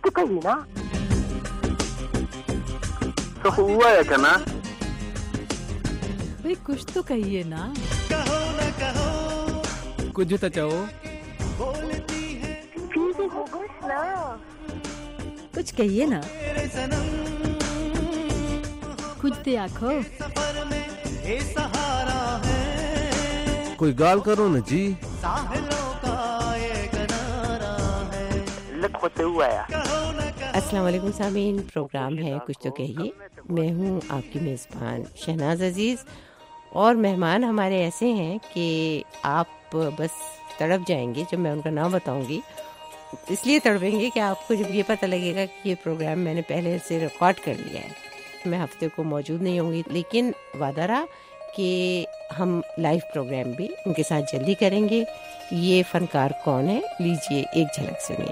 तो कहिए ना। तो हुआ है क्या ना? भाई कुछ तो कहिए ना। कहो न कहो, कुछ तो चाहो, बोलती है फिर भी होगा ना। कुछ कहिए ना। तेरे सनम, कुछ तो आखो। सफर में ये सहारा है, कोई गाल करो न जी। साहिलों का ये किनारा है। लत होते हुआ है। कहो न कहो, अस्सलाम वालेकुम सामीन, प्रोग्राम है कुछ तो कहिए। मैं हूँ आपकी मेज़बान शहनाज अजीज़ और मेहमान हमारे ऐसे हैं कि आप बस तड़प जाएंगे जब मैं उनका नाम बताऊंगी। इसलिए तड़पेंगे कि आपको जब ये पता लगेगा कि ये प्रोग्राम मैंने पहले से रिकॉर्ड कर लिया है। मैं हफ्ते को मौजूद नहीं होंगी, लेकिन वादा रहा कि हम लाइव प्रोग्राम भी उनके साथ जल्दी करेंगे। ये फनकार कौन है, लीजिए एक झलक सुनिए।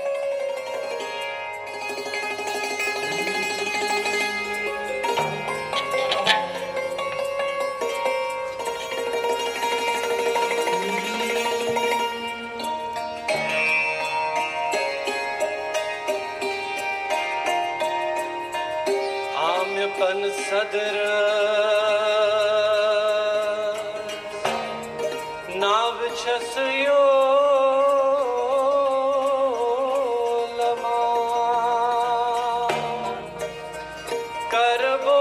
आम्यपन सदर नाव छसयो लमा करबो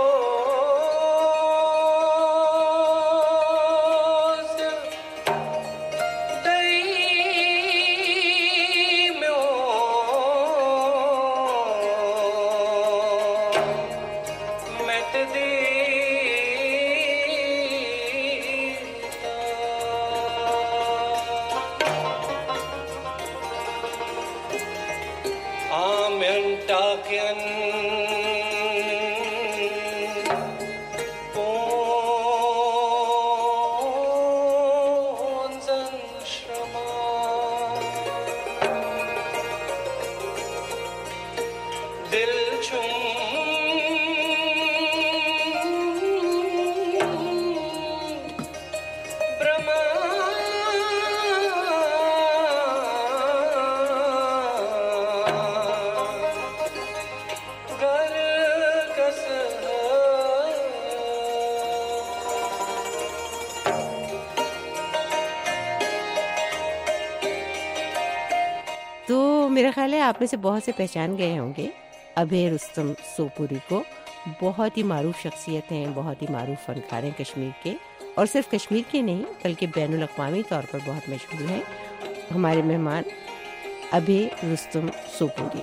मेरा ख्याल है आप में से बहुत से पहचान गए होंगे अभय रुस्तम सोपुरी को। बहुत ही मारूफ शख्सियत हैं, बहुत ही मारूफ फनकार हैं कश्मीर के, और सिर्फ कश्मीर के नहीं बल्कि बैनुल अक़वामी तौर पर बहुत मशहूर हैं। हमारे मेहमान अभय रुस्तम सोपुरी।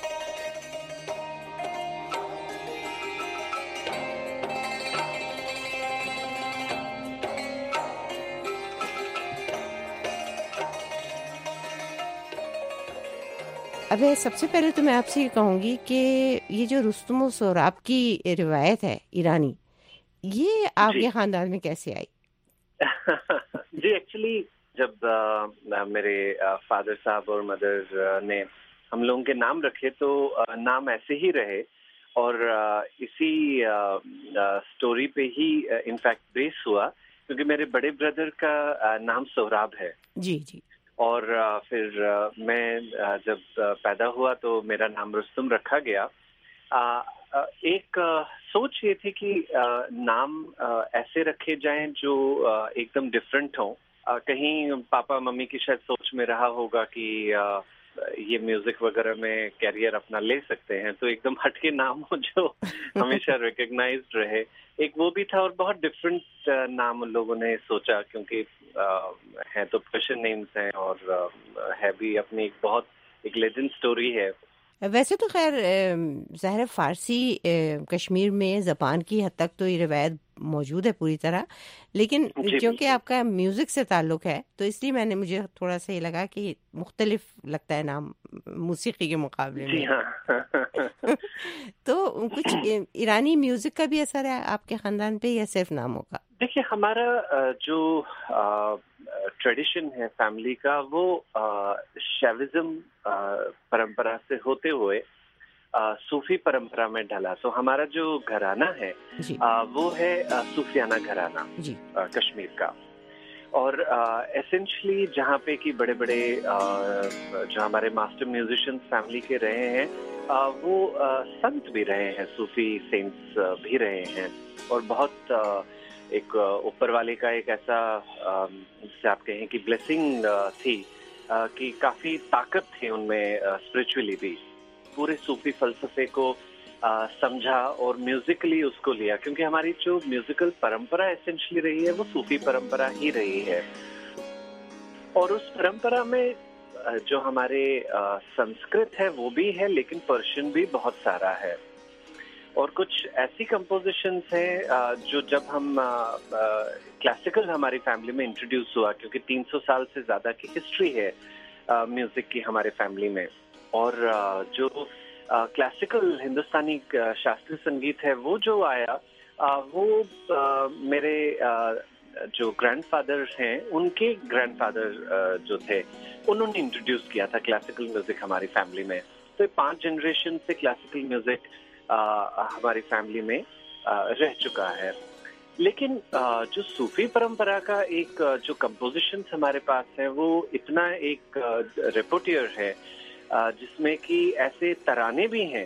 अब सबसे पहले तो मैं आपसे ये कहूँगी कि ये जो रुस्तुम सोराब की रिवायत है ईरानी, ये आपके खानदान में कैसे आई? जी एक्चुअली जब मेरे फादर साहब और मदर ने हम लोगों के नाम रखे तो नाम ऐसे ही रहे और इसी स्टोरी पे ही इनफैक्ट बेस हुआ, क्योंकि मेरे बड़े ब्रदर का नाम सोहराब है। जी जी। और फिर मैं जब पैदा हुआ तो मेरा नाम रुस्तुम रखा गया। एक सोच ये थी कि नाम ऐसे रखे जाएं जो एकदम डिफरेंट हों। कहीं पापा मम्मी की शायद सोच में रहा होगा कि ये म्यूजिक वगैरह में कैरियर अपना ले सकते हैं, तो एकदम हटके नाम हो जो हमेशा रिकग्नाइज्ड रहे। एक वो भी था और बहुत डिफरेंट नाम उन लोगों ने सोचा, क्योंकि है तो पर्शियन नेम्स हैं और है भी अपनी एक लेजेंड स्टोरी है। वैसे तो खैर ज़ाहिर फ़ारसी कश्मीर में ज़बान की हद तक तो ये रिवायत मौजूद है पूरी तरह, लेकिन क्योंकि आपका म्यूज़िक से ताल्लुक़ है तो इसलिए मुझे थोड़ा सा ये लगा कि मुख्तलिफ लगता है नाम मूसीकी के मुकाबले में। हाँ। तो कुछ ईरानी म्यूज़िक का भी असर है आपके ख़ानदान पे या सिर्फ नामों का? देखिए, हमारा जो ट्रेडिशन है फैमिली का वो शैविज्म परंपरा से होते हुए सूफी परंपरा में ढला। तो हमारा जो घराना है वो है सूफियाना घराना कश्मीर का। और एसेंशली जहाँ पे कि बड़े बड़े जो हमारे मास्टर म्यूजिशियंस फैमिली के रहे हैं, वो संत भी रहे हैं, सूफी सेंट्स भी रहे हैं, और बहुत एक ऊपर वाले का एक ऐसा जिसे आप कहें कि ब्लेसिंग थी कि काफी ताकत थी उनमें स्पिरिचुअली भी। पूरे सूफी फलसफे को समझा और म्यूजिकली उसको लिया, क्योंकि हमारी जो म्यूजिकल परंपरा एसेंशली रही है वो सूफी परंपरा ही रही है। और उस परंपरा में जो हमारे संस्कृत है वो भी है, लेकिन पर्शियन भी बहुत सारा है। और कुछ ऐसी कंपोजिशंस हैं जो जब हम क्लासिकल हमारी फैमिली में इंट्रोड्यूस हुआ, क्योंकि 300 साल से ज्यादा की हिस्ट्री है म्यूजिक की हमारे फैमिली में, और जो क्लासिकल हिंदुस्तानी शास्त्रीय संगीत है वो जो आया, वो मेरे जो ग्रैंडफादर हैं उनके ग्रैंडफादर जो थे उन्होंने इंट्रोड्यूस किया था क्लासिकल म्यूजिक हमारी फैमिली में। तो 5 जनरेशन से क्लासिकल म्यूजिक हमारी फैमिली में रह चुका है। लेकिन जो सूफी परंपरा का एक जो कंपोजिशंस हमारे पास है वो इतना एक रेपोटियर है, जिसमें कि ऐसे तराने भी हैं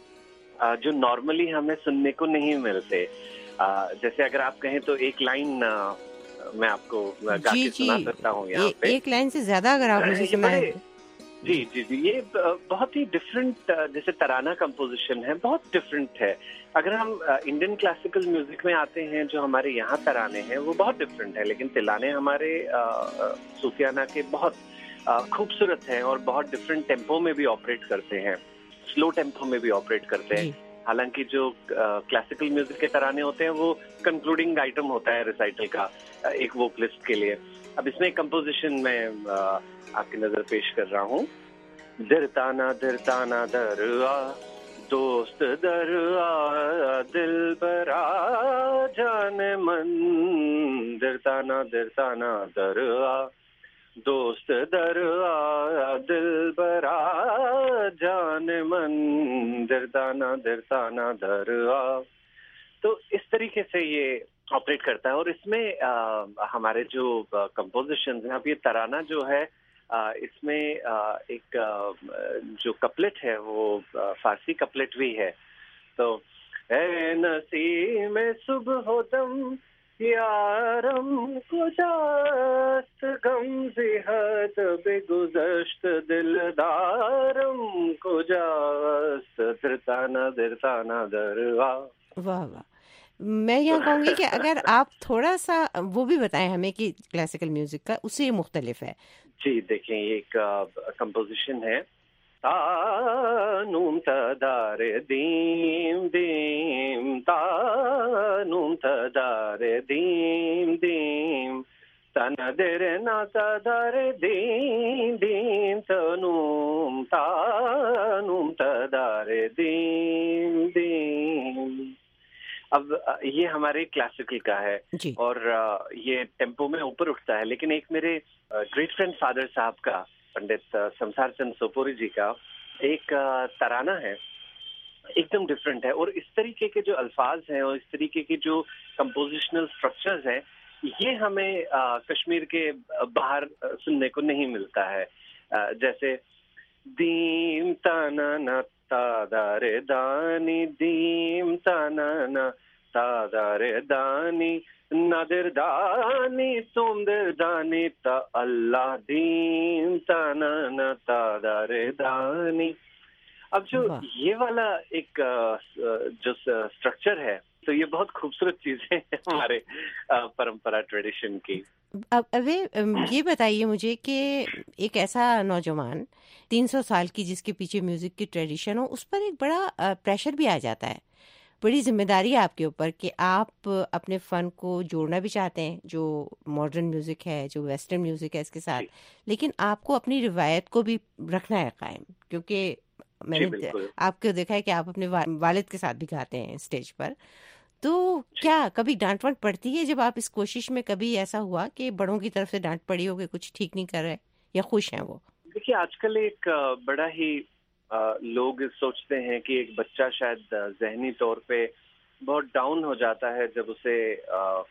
जो नॉर्मली हमें सुनने को नहीं मिलते। जैसे अगर आप कहें तो एक लाइन मैं आपको गा के सुना सकता हूँ यहाँ पे। एक लाइन से ज्यादा अगर आप मुझे सुनाएं। जी जी जी, ये बहुत ही डिफरेंट जैसे तराना कंपोजिशन है, बहुत डिफरेंट है। अगर हम इंडियन क्लासिकल म्यूजिक में आते हैं, जो हमारे यहाँ तराने हैं वो बहुत डिफरेंट है, लेकिन तिलाने हमारे सूफियाना के बहुत खूबसूरत हैं और बहुत डिफरेंट टेम्पो में भी ऑपरेट करते हैं, स्लो टेम्पो में भी ऑपरेट करते हैं। हालांकि जो क्लासिकल म्यूजिक के तराने होते हैं वो कंक्लूडिंग आइटम होता है रिसाइटल का एक वोकलिस्ट के लिए। अब इसमें कंपोजिशन में आपकी नजर पेश कर रहा हूँ। दरताना दरआ दोस्त दरआ दिल बरा जान मन, दरताना दरआ दोस्त दरआ दिल बरा जान मन, दरताना दरआ। तो इस तरीके से ये ऑपरेट करता है। और इसमें हमारे जो कंपोजिशंस हैं, अब ये तराना जो है इसमें एक जो कपलेट है वो फारसी कपलेट भी है। तो ए नसीम सुबह होतम यारम कुजास्त गम जिहत बेगुज़श्त दिलदारम कुजास्त दरताना दरआ। वाह वाह। मैं यहाँ कहूँगी कि अगर आप थोड़ा सा वो भी बताएं हमें कि क्लासिकल म्यूजिक का उससे ये मुख्तलिफ है। जी देखें, ये एक कंपोजिशन है। तानूम तदारे दीम दीम, तानूम तदारे दीम दीम, तनदेरे ना तदारे दीम दीम, तानूम तदारे दीम दीम। अब ये हमारे क्लासिकल का है जी। और ये टेम्पो में ऊपर उठता है। लेकिन एक मेरे ग्रेट फ्रेंड फादर साहब का, पंडित संसार चंद सोपोरी जी का एक तराना है, एकदम डिफरेंट है। और इस तरीके के जो अल्फाज हैं और इस तरीके के जो कंपोजिशनल स्ट्रक्चर्स हैं, ये हमें कश्मीर के बाहर सुनने को नहीं मिलता है। जैसे दीम ताना तादारे दानी, दीम ताना तादारे दानी, नदर दानी तुम दर दानी ता अल्लाह, दीम ताना तादारे दानी। अब जो ये वाला एक जो स्ट्रक्चर है, तो ये बहुत खूबसूरत चीजें हैं हमारे परंपरा ट्रेडिशन की। अब ये बताइए मुझे कि एक ऐसा नौजवान 300 साल की जिसके पीछे म्यूजिक की ट्रेडिशन हो, उस पर एक बड़ा प्रेशर भी आ जाता है, बड़ी जिम्मेदारी है आपके ऊपर कि आप अपने फन को जोड़ना भी चाहते हैं, जो मॉडर्न म्यूजिक है, जो वेस्टर्न म्यूजिक है इसके साथ, लेकिन आपको अपनी रिवायत को भी रखना है कायम। क्योंकि मैंने आपको देखा है कि आप अपने वालिद के साथ भी गाते हैं स्टेज पर, तो क्या कभी डांट वांट पड़ती है जब आप इस कोशिश में? कभी ऐसा हुआ कि बड़ों की तरफ से डांट पड़ी हो कि कुछ ठीक नहीं कर रहे, या खुश हैं वो? देखिए, आजकल एक बड़ा ही लोग सोचते हैं कि एक बच्चा शायद जहनी तौर पे बहुत डाउन हो जाता है जब उसे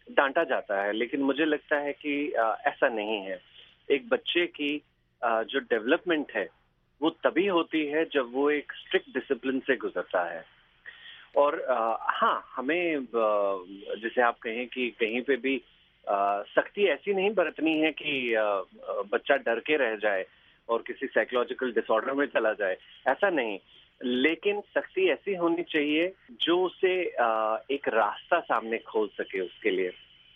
डांटा जाता है, लेकिन मुझे लगता है कि ऐसा नहीं है। एक बच्चे की जो डेवलपमेंट है वो तभी होती है जब वो एक स्ट्रिक्ट डिसिप्लिन से गुजरता है। और हाँ, हमें जैसे आप कहें कि कहीं पे भी सख्ती ऐसी नहीं बरतनी है कि बच्चा डर के रह जाए और किसी साइकोलॉजिकल डिसऑर्डर में चला जाए, ऐसा नहीं। लेकिन सख्ती ऐसी होनी चाहिए जो उसे एक रास्ता सामने खोल सके उसके लिए।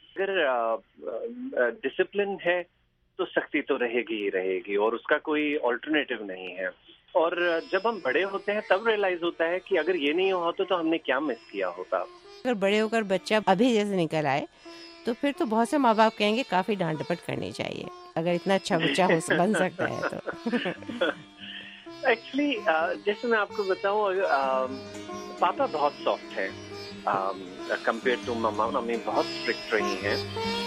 अगर डिसिप्लिन है तो सख्ती तो रहेगी ही रहेगी और उसका कोई ऑल्टरनेटिव नहीं है। और जब हम बड़े होते हैं तब रियलाइज होता है कि अगर ये नहीं होता तो हमने क्या मिस किया होता। अगर बड़े होकर बच्चा अभी जैसे निकल आए तो फिर तो बहुत से माँ बाप कहेंगे काफी डांट डपट करनी चाहिए, अगर इतना अच्छा बच्चा बन सकता है तो। एक्चुअली जैसे मैं आपको बताऊं, पापा बहुत सॉफ्ट है कंपेयर टू मम्मा। मम्मी बहुत स्ट्रिक्ट रही हैं।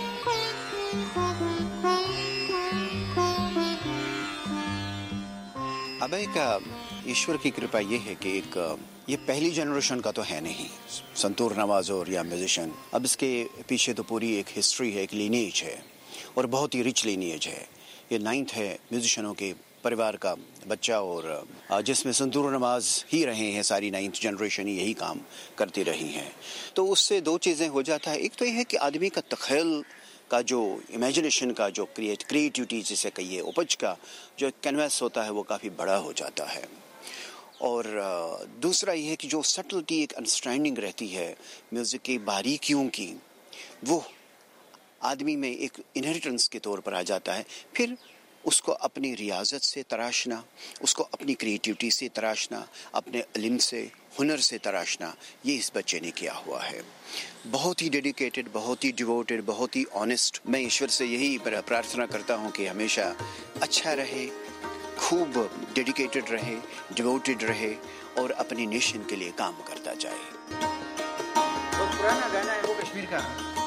अब एक ईश्वर की कृपा ये है कि एक ये पहली जनरेशन का तो है नहीं संतूर नवाज और या म्यूजिशियन। अब इसके पीछे तो पूरी एक हिस्ट्री है, एक लीनेज है और बहुत ही रिच लीनेज है। ये 9th है म्यूजिशियनों के परिवार का बच्चा और जिसमें संतूर नवाज ही रहे हैं, सारी 9th जनरेशन ही यही काम करती रही हैं। तो उससे दो चीज़ें हो जाता है। एक तो ये है कि आदमी का तख़यल का जो इमेजिनेशन का जो क्रिएटिविटी जिसे कहिए उपज का जो कैनवास होता है वो काफ़ी बड़ा हो जाता है। और दूसरा ये है कि जो सटलिटी एक अंडरस्टैंडिंग रहती है म्यूज़िक की बारीकियों की, वो आदमी में एक इनहेरिटेंस के तौर पर आ जाता है। फिर उसको अपनी रियाजत से तराशना, उसको अपनी क्रिएटिविटी से तराशना, अपने इल्म से हुनर से तराशना, ये इस बच्चे ने किया हुआ है। बहुत ही डेडिकेटेड, बहुत ही डिवोटेड, बहुत ही ऑनेस्ट। मैं ईश्वर से यही प्रार्थना करता हूँ कि हमेशा अच्छा रहे, खूब डेडिकेटेड रहे, डिवोटेड रहे और अपनी नेशन के लिए काम करता जाए। बहुत पुराना गाना है वो कश्मीर का।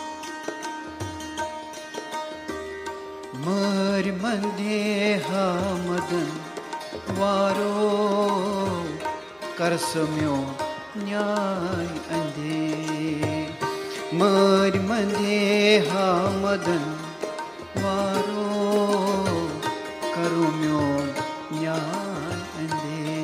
मर मंदेहा मदन वारो करसम्यो न्याय अंधे। मर मंदेहा मदन वारो करुम्यो न्याय अंधे।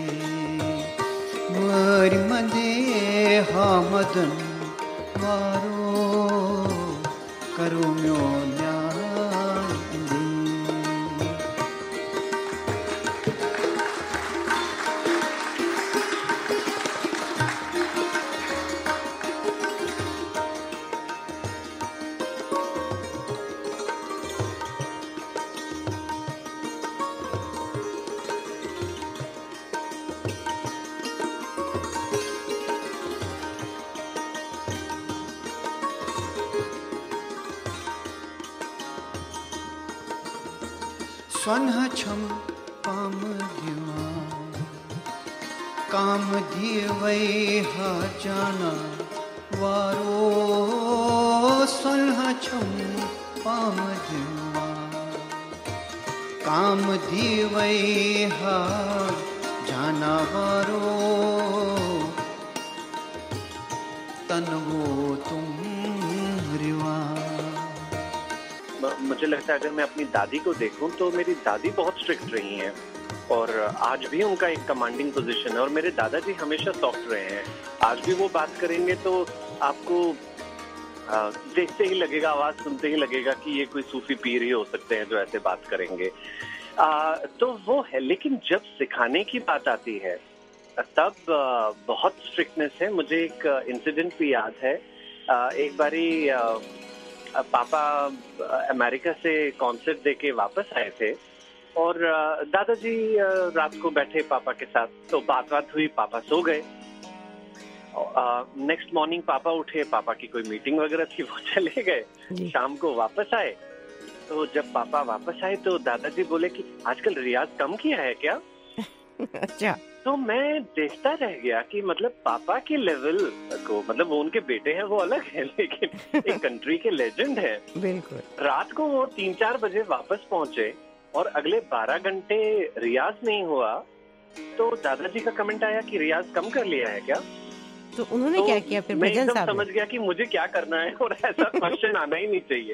मर मंदेहा मदन वारो करुम्यो न्याय। स्वन्ह छम पाम दिवा काम दिवै हा जाना वारो। स्वन्ह छम पाम दिवा काम दिवै हा जाना वारो। तनवो तुम रिवा। मुझे लगता है अगर मैं अपनी दादी को देखूं तो मेरी दादी बहुत स्ट्रिक्ट रही हैं और आज भी उनका एक कमांडिंग पोजीशन है। और मेरे दादाजी हमेशा सॉफ्ट रहे हैं। आज भी वो बात करेंगे तो आपको देखते ही लगेगा, आवाज सुनते ही लगेगा कि ये कोई सूफी पीर ही हो सकते हैं जो ऐसे बात करेंगे। तो वो है। लेकिन जब सिखाने की बात आती है तब बहुत स्ट्रिक्टनेस है। मुझे एक इंसिडेंट भी याद है। एक बारी पापा अमेरिका से कॉन्सर्ट देके वापस आए थे और दादाजी रात को बैठे पापा के साथ, तो बात हुई, पापा सो गए। नेक्स्ट मॉर्निंग पापा उठे, पापा की कोई मीटिंग वगैरह थी, वो चले गए। शाम को वापस आए, तो जब पापा वापस आए तो दादाजी बोले कि आजकल रियाज कम किया है क्या? अच्छा। तो मैं देखता रह गया कि मतलब पापा के लेवल को, मतलब वो उनके बेटे हैं वो अलग है, लेकिन एक कंट्री के लेजेंड है। बिल्कुल। रात को वो 3-4 बजे वापस पहुंचे और अगले 12 घंटे रियाज नहीं हुआ, तो दादाजी का कमेंट आया कि रियाज कम कर लिया है क्या? तो उन्होंने क्या किया फिर मैं भजन एकदम साहब समझ ने? गया कि मुझे क्या करना है और ऐसा क्वेश्चन आना ही नहीं चाहिए।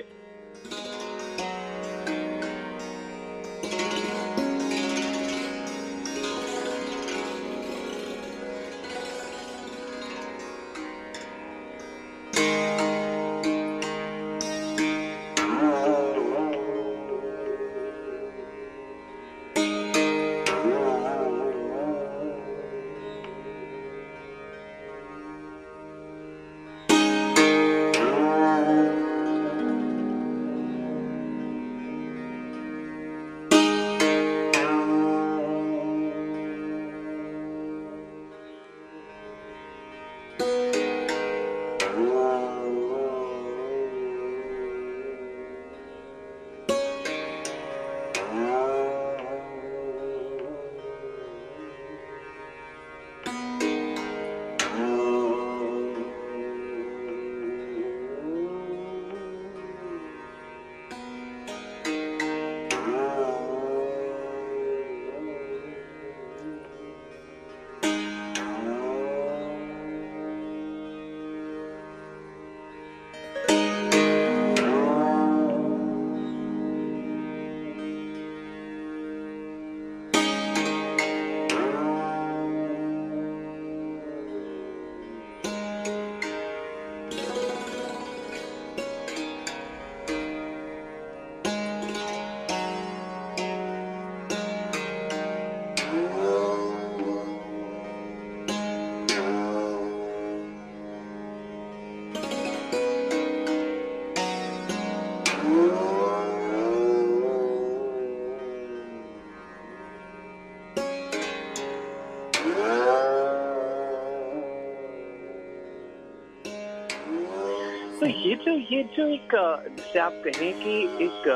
तो ये जो एक जैसे आप कहें कि एक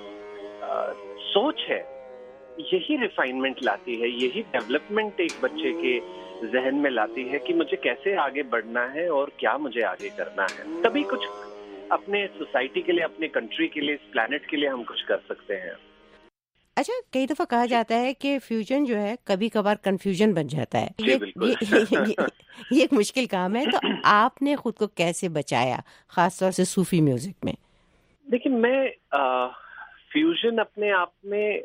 सोच है, यही रिफाइनमेंट लाती है, यही डेवलपमेंट एक बच्चे के जहन में लाती है कि मुझे कैसे आगे बढ़ना है और क्या मुझे आगे करना है। तभी कुछ अपने सोसाइटी के लिए, अपने कंट्री के लिए, इस प्लैनेट के लिए हम कुछ कर सकते हैं। अच्छा, कई दफा कहा जाता है कि फ्यूजन जो है कभी कभार कंफ्यूजन बन जाता है। जी, बिल्कुल। ये एक मुश्किल काम है, तो आपने खुद को कैसे बचाया, खासतौर से सूफी म्यूजिक में? देखिए, मैं फ्यूजन अपने आप में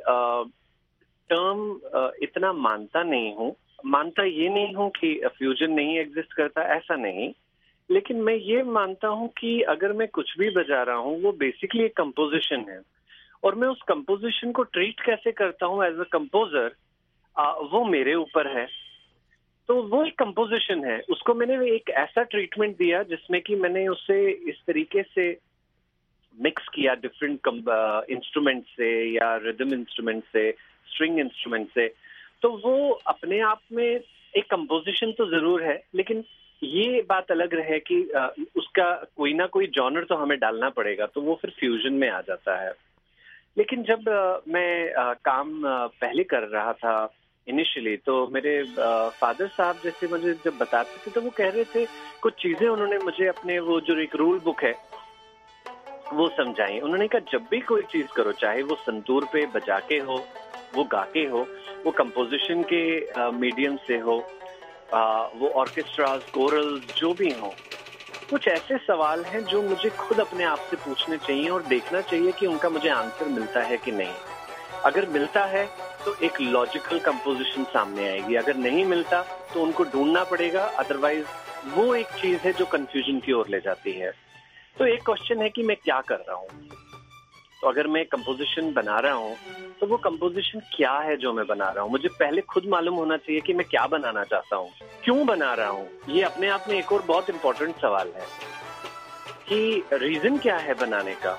टर्म इतना मानता नहीं हूँ। मानता ये नहीं हूँ कि फ्यूजन नहीं एग्जिस्ट करता, ऐसा नहीं। लेकिन मैं ये मानता हूँ कि अगर मैं कुछ भी बजा रहा हूँ वो बेसिकली एक कंपोजिशन है, और मैं उस कंपोजिशन को ट्रीट कैसे करता हूँ एज अ कंपोजर, वो मेरे ऊपर है। तो वो एक कंपोजिशन है, उसको मैंने एक ऐसा ट्रीटमेंट दिया जिसमें कि मैंने उसे इस तरीके से मिक्स किया डिफरेंट इंस्ट्रूमेंट से या रिदम इंस्ट्रूमेंट से, स्ट्रिंग इंस्ट्रूमेंट से। तो वो अपने आप में एक कंपोजिशन तो जरूर है, लेकिन ये बात अलग रहे कि उसका कोई ना कोई जॉनर तो हमें डालना पड़ेगा, तो वो फिर फ्यूजन में आ जाता है। लेकिन जब मैं काम पहले कर रहा था इनिशियली, तो मेरे फादर साहब जैसे मुझे जब बताते थे तो वो कह रहे थे, कुछ चीजें उन्होंने मुझे अपने वो जो एक रूल बुक है वो समझाई। उन्होंने कहा जब भी कोई चीज करो, चाहे वो संतूर पे बजा के हो, वो गा के हो, वो कंपोजिशन के मीडियम से हो, वो ऑर्केस्ट्रास, कोरल्स, जो भी हो, कुछ ऐसे सवाल हैं जो मुझे खुद अपने आप से पूछने चाहिए और देखना चाहिए कि उनका मुझे आंसर मिलता है कि नहीं। अगर मिलता है तो एक लॉजिकल कंपोजिशन सामने आएगी, अगर नहीं मिलता तो उनको ढूंढना पड़ेगा, अदरवाइज वो एक चीज है जो कंफ्यूजन की ओर ले जाती है। तो एक क्वेश्चन है कि मैं क्या कर रहा हूँ। तो अगर मैं कंपोजिशन बना रहा हूँ तो वो कंपोजिशन क्या है जो मैं बना रहा हूँ, मुझे पहले खुद मालूम होना चाहिए कि मैं क्या बनाना चाहता हूँ, क्यों बना रहा हूँ। ये अपने आप में एक और बहुत इंपॉर्टेंट सवाल है कि रीजन क्या है बनाने का।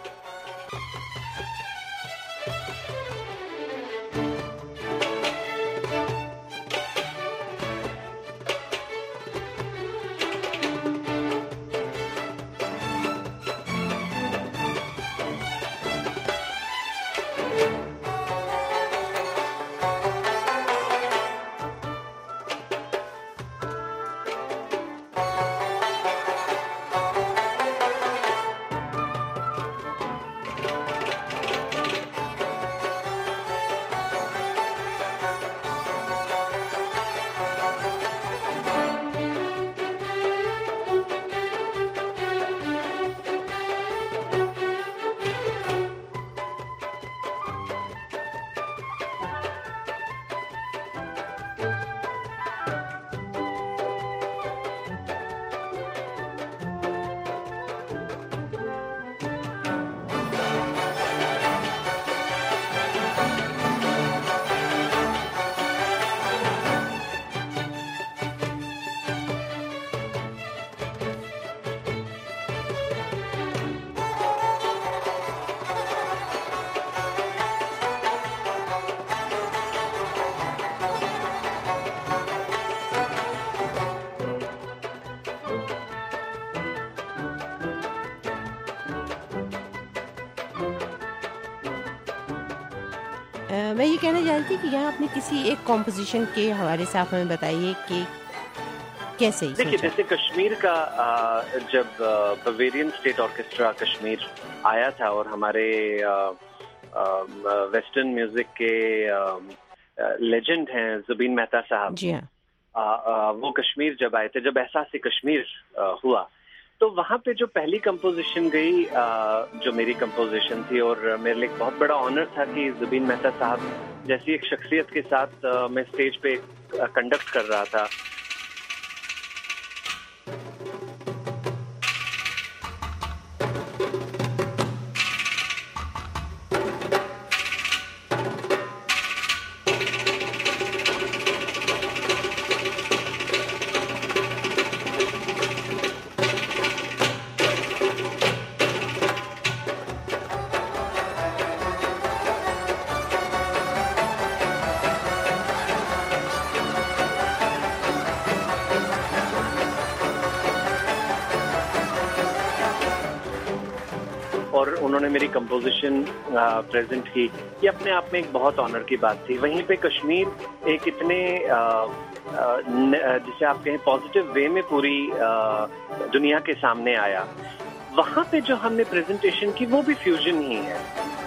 मैं ये कहना चाहती थी कि यहाँ अपने किसी एक कॉम्पोजिशन के हवाले से आप हमें बताइए कि कैसे। देखिए, जैसे कश्मीर का जब बवेरियन स्टेट ऑर्केस्ट्रा कश्मीर आया था और हमारे वेस्टर्न म्यूजिक के लेजेंड हैं जुबीन मेहता साहब, जी हाँ, वो कश्मीर जब आए थे, जब एहसास कश्मीर हुआ, तो वहाँ पे जो पहली कंपोजिशन गई, जो मेरी कंपोजिशन थी, और मेरे लिए बहुत बड़ा ऑनर था कि जुबीन मेहता साहब जैसी एक शख्सियत के साथ मैं स्टेज पे कंडक्ट कर रहा था। और उन्होंने मेरी कंपोजिशन प्रेजेंट की, ये अपने आप में एक बहुत ऑनर की बात थी। वहीं पे कश्मीर एक इतने जिसे आप कहें पॉजिटिव वे में पूरी दुनिया के सामने आया, वहाँ पे जो हमने प्रेजेंटेशन की वो भी फ्यूजन ही है।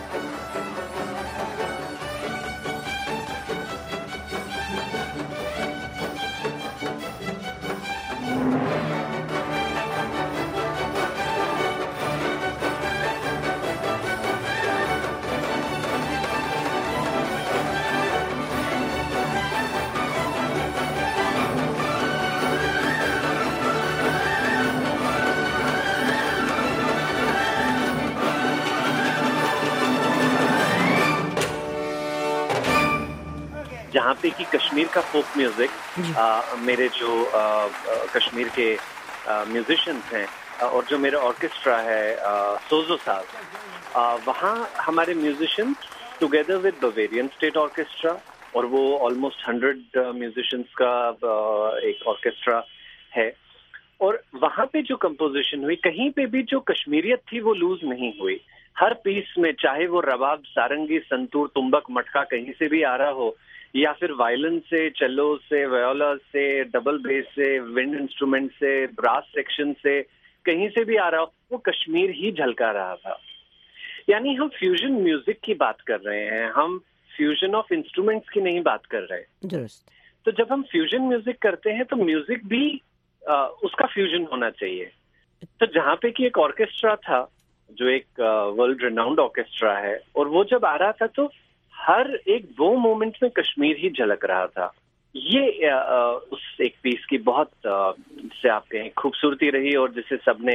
जहाँ पे कि कश्मीर का फोक म्यूजिक, मेरे जो कश्मीर के म्यूजिशियंस हैं और जो मेरा ऑर्केस्ट्रा है सोजो साहब, वहाँ हमारे musicians together with Bavarian state orchestra, और वो ऑलमोस्ट 100 म्यूजिशियंस का एक ऑर्केस्ट्रा है, और वहाँ पे जो कंपोजिशन हुई, कहीं पे भी जो कश्मीरियत थी वो लूज नहीं हुई। हर पीस में, चाहे वो रबाब, सारंगी, संतूर, तुम्बक, मटका कहीं से भी आ रहा हो, या फिर वायलिन से, चेलो से, वायोला से, डबल बेस से, विंड इंस्ट्रूमेंट से, ब्रास सेक्शन से, कहीं से भी आ रहा हो, वो कश्मीर ही झलका रहा था। यानी हम फ्यूजन म्यूजिक की बात कर रहे हैं, हम फ्यूजन ऑफ इंस्ट्रूमेंट्स की नहीं बात कर रहे। तो जब हम फ्यूजन म्यूजिक करते हैं तो म्यूजिक भी उसका फ्यूजन होना चाहिए। तो जहाँ पे कि एक ऑर्केस्ट्रा था जो एक वर्ल्ड रिनाउंड ऑर्केस्ट्रा है, और वो जब आ रहा था तो हर एक दो मोमेंट में कश्मीर ही झलक रहा था। ये उस एक पीस की बहुत जिसे आप कहें खूबसूरती रही, और जिसे सबने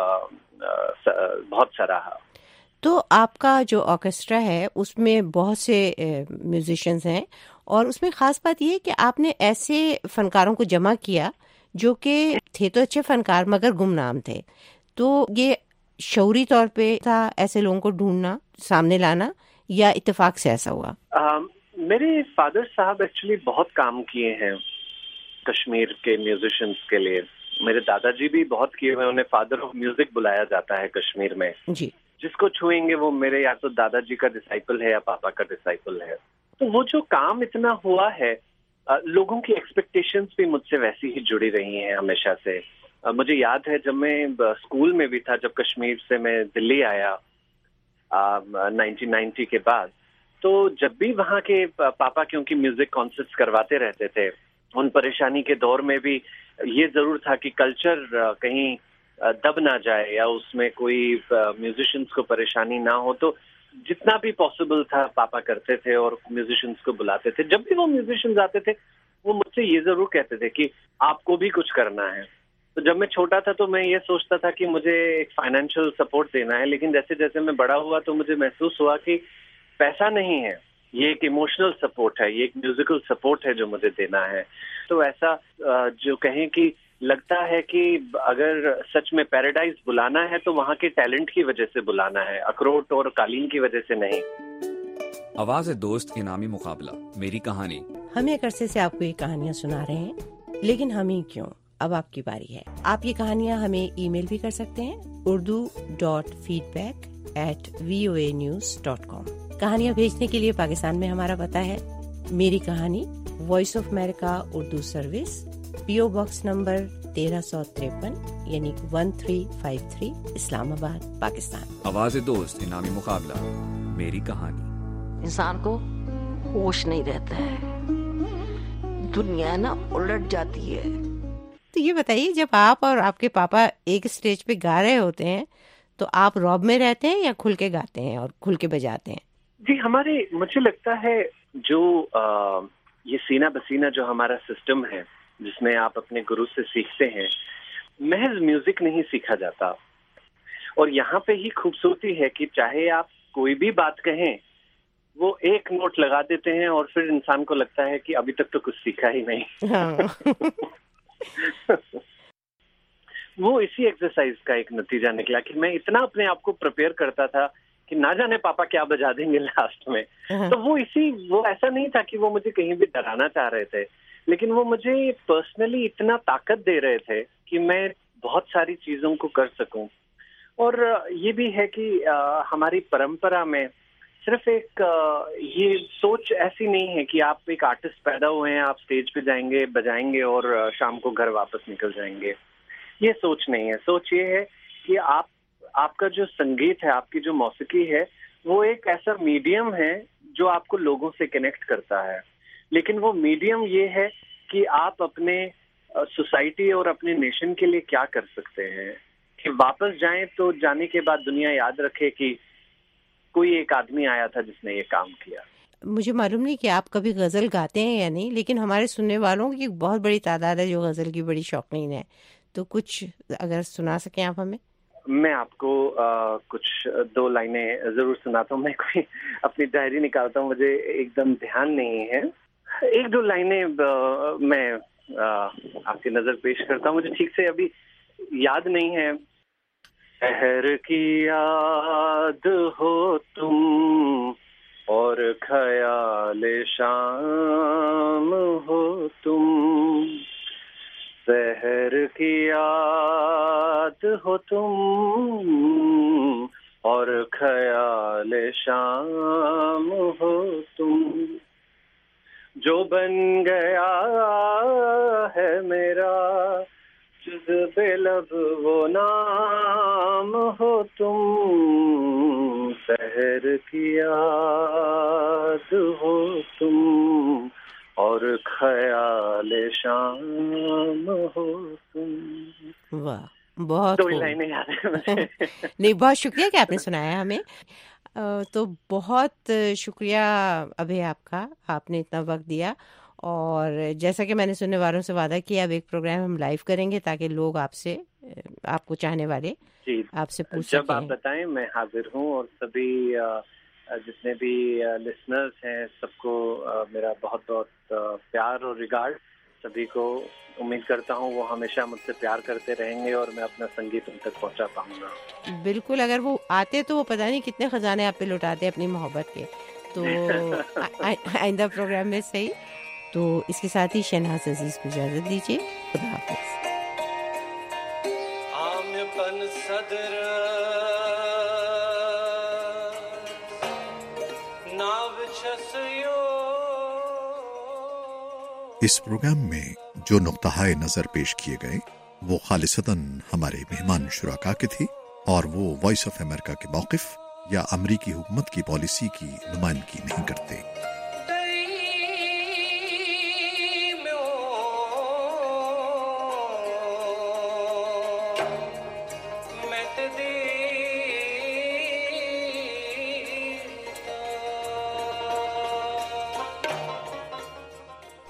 बहुत सराहा। तो आपका जो ऑर्केस्ट्रा है उसमें बहुत से म्यूजिशियंस हैं, और उसमें खास बात ये है कि आपने ऐसे फनकारों को जमा किया जो कि थे तो अच्छे फनकार मगर गुमनाम थे। तो ये शौरी तौर पे था ऐसे लोगों को ढूंढना, सामने लाना, या इत्तेफाक से ऐसा हुआ? मेरे फादर साहब एक्चुअली बहुत काम किए हैं कश्मीर के म्यूजिशियंस के लिए। मेरे दादाजी भी बहुत किए हुए, उन्हें फादर ऑफ म्यूजिक बुलाया जाता है कश्मीर में जी। जिसको छुएंगे वो मेरे या तो दादाजी का डिसाइपल है या पापा का डिसाइपल है। तो वो जो काम इतना हुआ है, लोगों की एक्सपेक्टेशंस भी मुझसे वैसी ही जुड़ी रही हैं हमेशा से। मुझे याद है जब मैं स्कूल में भी था, जब कश्मीर से मैं दिल्ली आया 1990 के बाद, तो जब भी वहाँ के पापा क्योंकि म्यूजिक कॉन्सर्ट्स करवाते रहते थे, उन परेशानी के दौर में भी ये जरूर था कि कल्चर कहीं दब ना जाए या उसमें कोई म्यूजिशियंस को परेशानी ना हो। तो जितना भी पॉसिबल था पापा करते थे और म्यूजिशियंस को बुलाते थे। जब भी वो म्यूजिशियंस आते थे वो मुझसे ये जरूर कहते थे कि आपको भी कुछ करना है। तो जब मैं छोटा था तो मैं ये सोचता था कि मुझे एक फाइनेंशियल सपोर्ट देना है, लेकिन जैसे जैसे मैं बड़ा हुआ तो मुझे महसूस हुआ कि पैसा नहीं है, ये एक इमोशनल सपोर्ट है, ये एक म्यूजिकल सपोर्ट है जो मुझे देना है। तो ऐसा जो कहें कि लगता है कि अगर सच में पैराडाइज बुलाना है तो वहाँ के टैलेंट की वजह से बुलाना है, अखरोट और कालीन की वजह से नहीं। आवाज़ दोस्त इनामी मुकाबला, मेरी कहानी। हम एक अरसे से आपको ये कहानियाँ सुना रहे हैं, लेकिन हम ही क्यों, अब आपकी बारी है। आप ये कहानियाँ हमें ईमेल भी कर सकते हैं urdu.feedback@voanews.com। कहानियाँ भेजने के लिए पाकिस्तान में हमारा पता है मेरी कहानी, voice of America Urdu service, PO box number 1353 यानी 1353 इस्लामाबाद पाकिस्तान। आवाज़ दोस्त इनामी मुकाबला मेरी कहानी। इंसान को होश नहीं रहता है, दुनिया ना उलट जाती है। तो ये बताइए, जब आप और आपके पापा एक स्टेज पे गा रहे होते हैं तो आप रौब में रहते हैं या खुल के गाते हैं और खुल के बजाते हैं? जी, मुझे लगता है जो ये सीना बसीना जो हमारा सिस्टम है, जिसमें आप अपने गुरु से सीखते हैं, महज म्यूजिक नहीं सीखा जाता। और यहाँ पे ही खूबसूरती है कि चाहे आप कोई भी बात कहें, वो एक नोट लगा देते हैं और फिर इंसान को लगता है कि अभी तक तो कुछ सीखा ही नहीं। हाँ। वो इसी एक्सरसाइज का एक नतीजा निकला कि मैं इतना अपने आप को प्रिपेयर करता था कि ना जाने पापा क्या बजा देंगे लास्ट में। तो वो ऐसा नहीं था कि वो मुझे कहीं भी डराना चाह रहे थे, लेकिन वो मुझे पर्सनली इतना ताकत दे रहे थे कि मैं बहुत सारी चीजों को कर सकूं। और ये भी है कि हमारी परंपरा में सिर्फ एक ये सोच ऐसी नहीं है कि आप एक आर्टिस्ट पैदा हुए हैं, आप स्टेज पे जाएंगे, बजाएंगे और शाम को घर वापस निकल जाएंगे। ये सोच नहीं है। सोच ये है कि आपका जो संगीत है, आपकी जो मौसीकी है, वो एक ऐसा मीडियम है जो आपको लोगों से कनेक्ट करता है। लेकिन वो मीडियम ये है कि आप अपने सोसाइटी और अपने नेशन के लिए क्या कर सकते हैं, कि वापस जाएं तो जाने के बाद दुनिया याद रखे कि कोई एक आदमी आया था जिसने ये काम किया। मुझे मालूम नहीं कि आप कभी गजल गाते हैं या नहीं, लेकिन हमारे सुनने वालों की बहुत बड़ी तादाद है जो गजल की बड़ी शौकीन है। तो कुछ अगर सुना सकें आप हमें। मैं आपको कुछ 2 लाइनें जरूर सुनाता हूँ। मैं कोई अपनी डायरी निकालता हूँ, मुझे एकदम ध्यान नहीं है। 1-2 लाइनें मैं आपकी नजर पेश करता हूँ, मुझे ठीक से अभी याद नहीं है। शहर की याद हो तुम और ख्याल शाम हो तुम, शहर की याद हो तुम और ख्याल शाम हो तुम, जो बन गया है मेरा जुज़्बे लब वो नाम हो तुम, शहर की याद हो तुम और ख्याल शाम हो तुम। वाह, बहुत 2 लाइनें याद है मुझे। नहीं, बहुत शुक्रिया कि आपने सुनाया हमें। तो बहुत शुक्रिया अभय आपका, आपने इतना वक्त दिया। और जैसा कि मैंने सुनने वालों से वादा किया, अब एक प्रोग्राम हम लाइव करेंगे ताकि लोग आपको चाहने वाले आपसे पूछ सकें। जब आप बताएं मैं हाजिर हूँ। और सभी जितने भी लिसनर्स हैं, सबको मेरा बहुत बहुत प्यार और रिगार्ड। सभी को उम्मीद करता हूँ वो हमेशा मुझसे प्यार करते रहेंगे और मैं अपना संगीत उन तक पहुँचा पाऊंगा। बिल्कुल, अगर वो आते तो वो पता नहीं कितने खजाने आप पे लुटाते अपनी मोहब्बत के। तो आइंदा प्रोग्राम में सही। तो इसके साथ ही शहनाज अजीज को इजाजत दीजिए। खुदा हाफिज़। आम्यपन सदर नाव छसयो। इस प्रोग्राम में जो नुक्ता-ए नजर पेश किए गए वो खालिसतन हमारे मेहमान शुराका के थे और वो वॉइस ऑफ अमेरिका के मौक़िफ़ या अमरीकी हुकूमत की पॉलिसी की नुमाइंदगी नहीं करते।